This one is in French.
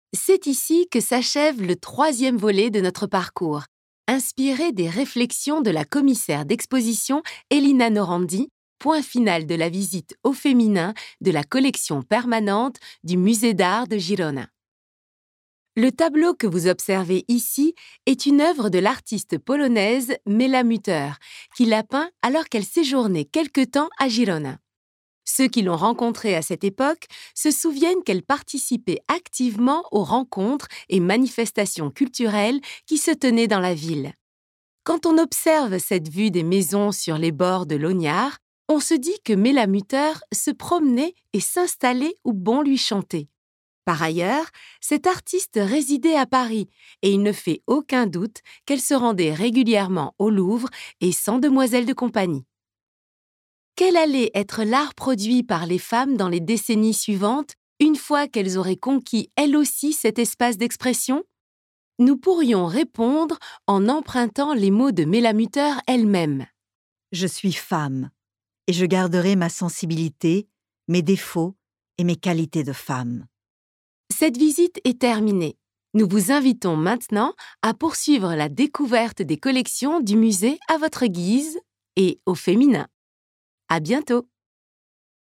C'est ici que s'achève le 3e volet de notre parcours, inspiré des réflexions de la commissaire d'exposition Elina Norandi, point final de la visite au féminin de la collection permanente du Musée d'art de Girona. Le tableau que vous observez ici est une œuvre de l'artiste polonaise Mela Mutter, qui l'a peint alors qu'elle séjournait quelque temps à Girona. Ceux qui l'ont rencontrée à cette époque se souviennent qu'elle participait activement aux rencontres et manifestations culturelles qui se tenaient dans la ville. Quand on observe cette vue des maisons sur les bords de l'Onyar, on se dit que Mela Mutter se promenait et s'installait où bon lui chantait. Par ailleurs, cette artiste résidait à Paris et il ne fait aucun doute qu'elle se rendait régulièrement au Louvre et sans demoiselle de compagnie. Quel allait être l'art produit par les femmes dans les décennies suivantes, une fois qu'elles auraient conquis elles aussi cet espace d'expression? Nous pourrions répondre en empruntant les mots de Mela Mutter elle-même. Je suis femme et je garderai ma sensibilité, mes défauts et mes qualités de femme. Cette visite est terminée. Nous vous invitons maintenant à poursuivre la découverte des collections du musée à votre guise et au féminin. À bientôt!